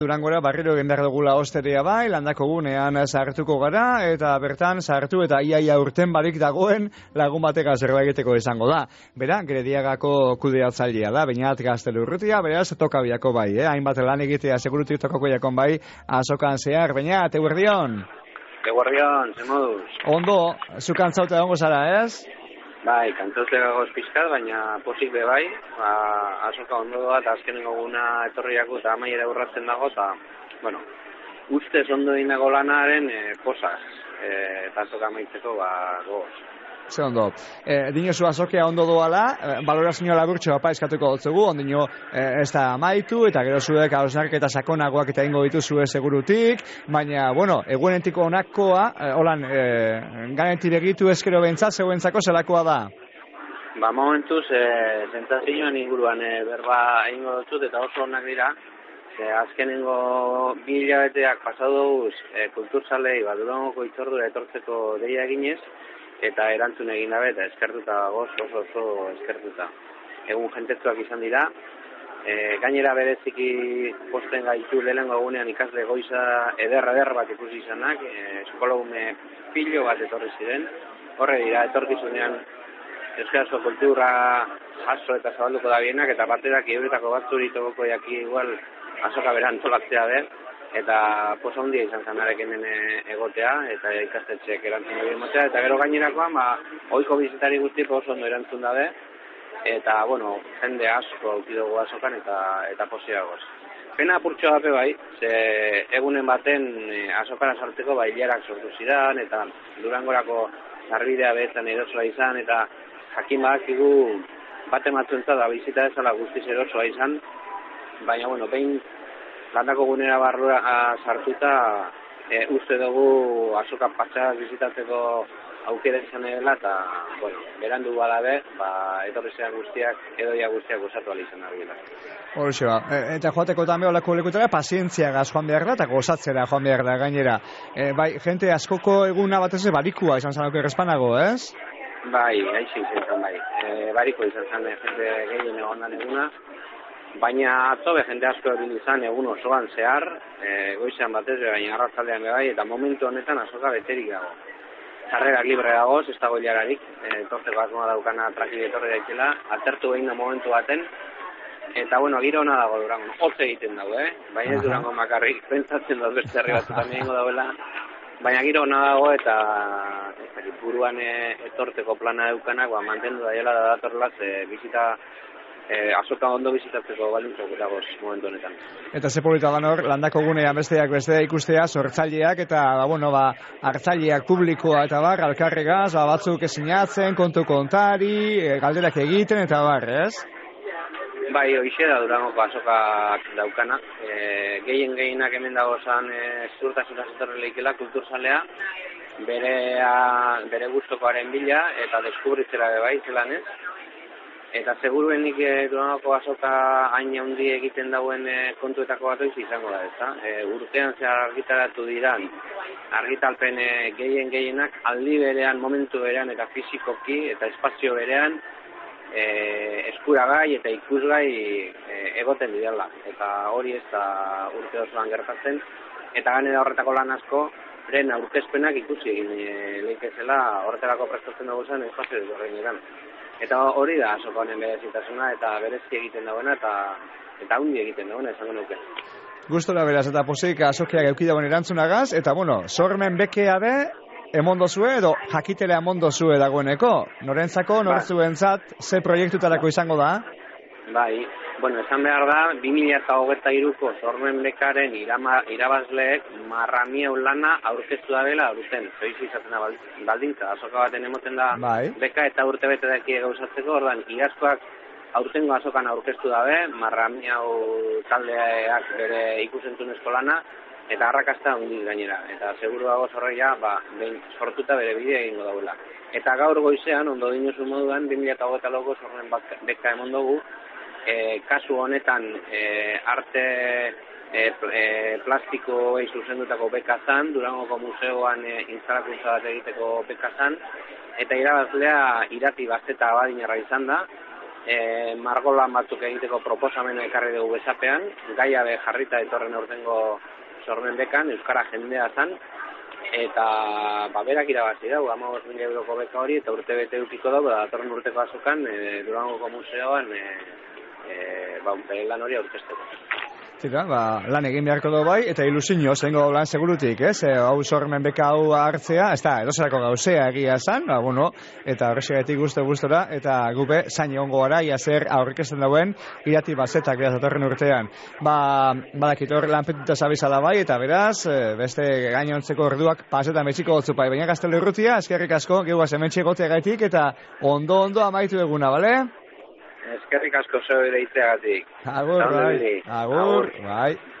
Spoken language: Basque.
Durangora barriro egin behar dugula osteria bai, landako gunean sartuko gara, eta bertan sartu eta iaia urten barik dagoen lagun bateka zerbait egiteko izango da. Bera, Gerediagako kudeatzailea da, Beñat Gaztelurrutia, beraz, tokabiako bai, hainbat lan egitea segurutik tokako jakon bai, azokan zehar, Beñat, eguerdion? Eguerdion, ze moduz? Ondo, zu kantzauta egongo zara, ez? Bai, kantzaute gagoz pizkat, baina posik be bai, azoka ondo doa, eta azkenengo guna etorriako eta amaiera urratzen dago, eta, bueno, ustez ondo inago lanaren posaz, eta azoka amaitzeko, goz. Ze ondo. Dinozu azokea ondo doala, balorazio laburtxo eskatuko dutzugu, ondino ez da amaitu, eta gero zuek hausnarketa sakonagoak eta ingo dituzue segurutik, baina, bueno, eguenentiko onakoa, holan, ganenti begitu eskero bentsat, zeuentzako zelakoa da? Ba, momentuz, sentsazioan inguruan berba egingo dutut, eta oso onak dira, azkenengo 2 hilabeteak pasaduz kulturzalei, Durangoko hitzordura etortzeko deia eginez, eta erantzun egin dabe, eta eskertuta goz, oso eskertuta. Egun jentetzuak izan dira, gainera bereziki posten gaitu lehenengo egunean ikasle goiza eder bat ikusi izanak, eskolagume pilo bat etorri ziren, horre dira, etorkizunean euskarazko kultura jaso eta zabalduko da bienak, eta baterak euretako batzuri togoko jaki igual azoka beran tolatzea den, eta posa handia izan zanarek hemen egotea, eta ikastetxeek erantzun egin motea, eta gero gainerakoan, ohiko bizitari guztiko oso ondo erantzun dabe, eta, bueno, jende asko aukidugu azokan, eta posiagoz. Pena apurtxo dape bai, ze egunen baten azokara sartzeko hilerak sortu zidan, eta Durangorako sarbidea behetzen erosoa izan, eta jakin badakigu bate matzuentza da bizita ezala guztiz erosoa izan, baina, bueno, behin landako gunera barrura sartuta uste dugu azoka patxak bizitatzeko aukera izan dela, eta, bueno, berandu badabe, etorri zean guztiak, edoia guztiak osatu alizan argila. Horxe ba, eta joateko tambe olako lekutara, pazientziagaz joan behar da, eta gozatzera joan behar da gainera. Bai, jente askoko eguna batez barikua izan zanoko errespanago, ez? Bai, aixi izan zen bai. Bariko izan zen jente gehien egon eguna, baina atzo jende asko egin izan egun osoan zehar, goizean batez, baina arratzaldean bai, eta momentu honetan azoka beterik dago. Sarrerak libre dagoz, ez dago hilararik, torteko asmoa daukana trakide etorri daitela, atertu behin da momentu baten, eta, bueno, giro hona dago Durango, hotz egiten dago, baina ez Durango makarrik, pentsatzen dut beste herri batzutan egingo dauela, baina giro hona dago, eta buruan etorteko plana daukanak, mantendu daiela da datorlaz, bizita azoka ondo bizitatzeko balintzak dagoz momentu honetan. Eta ze polita da hor, landako gunean besteak ikustea, sortzaileak eta, hartzaileak publikoa eta bar, alkarregaz, batzuk esinatzen, kontu kontari, galderak egiten eta bar, ez? Bai, hoxe da Durangoko azokak daukana. Gehienak hemen dagozan zurtasunaz etorri lehikela kulturzalea, bere gustokoaren bila eta deskubritzera bai zelan ez. Eta seguruenik Durangoko azoka hain handi egiten dauen kontuetako bat izango da, ezta? Urtean zehar argitaratu diran, argitalpen gehienak aldi berean, momentu berean eta fizikoki eta espazio berean eskuragai eta ikusgai egoten direla. Eta hori ez da urte osoan gertatzen. Eta ganera horretako lan asko, aurkezpenak ikusi egin lehikezela horretarako prestatzen dugu zen espazio desberdinen. Eta hori da azoka honen berezitasuna eta berezki egiten dagoena eta handi egiten dagoena esango nuke. Gustora beraz eta posik azokeak eukidagoen erantzunagaz, eta sormen bekea be, emondo zue edo jakitele emondo zue dagoeneko. Norentzako, nortzuentzat, ze proiektutarako izango da? Bai, esan behar da, 2023ko sormen bekaren irabazleek marramia lana aurkeztu da bela aurten. Zoiz izaten da baldintza, azoka baten emoten da beka eta urte bete daki gauzatzeko, ordan iazkoak aurtengo azokan aurkeztu dabe, marramia taldeak bere ikusentzunezko lana, eta arrakasta hundi gainera. Eta seguru dago zorreia, behin sortuta bere bidea egingo dauela. Eta gaur goizean, ondo dinosu moduan, 2024ko sormen beka emon dugu, kasu honetan arte plastikoei zuzendutako beka zan, Durangoko museoan instalakuntza bat egiteko beka zan, eta irabazlea Irati Gazteta Abadinarra izan da, margolan batzuk egiteko proposamena ekarri dugu bezapean, gaia be jarrita etorren urtengo sormen bekan, Euskara jendea zan, eta berak irabazi dago, 15.000 euroko beka hori, eta urte bete eukiko dago, datorren urteko azokan, Durangoko museoan, lan hori aurkezteko. Zita, lan egin beharko du bai, eta ilusinio zengo lan segurutik, ez? Hau sormen beka hau hartzea, ez da, edozerako gauzea egia esan, eta horrexegatik guztora, eta gupe zain egongo gara, ia zer aurkesten dauen, irati bazetak beraz datorren urtean. Badakit hor lanpetuta zabizala bai, eta beraz, beste gainontzeko orduak pasetan betxiko gotzupai. Baina Gaztelu Urrutia, eskerrik asko, gehuaz hementxe gotea gaitik, eta ondo amaitu eguna, bale? Eskerrik asko zeu ere itzeagatik. Agur, bai.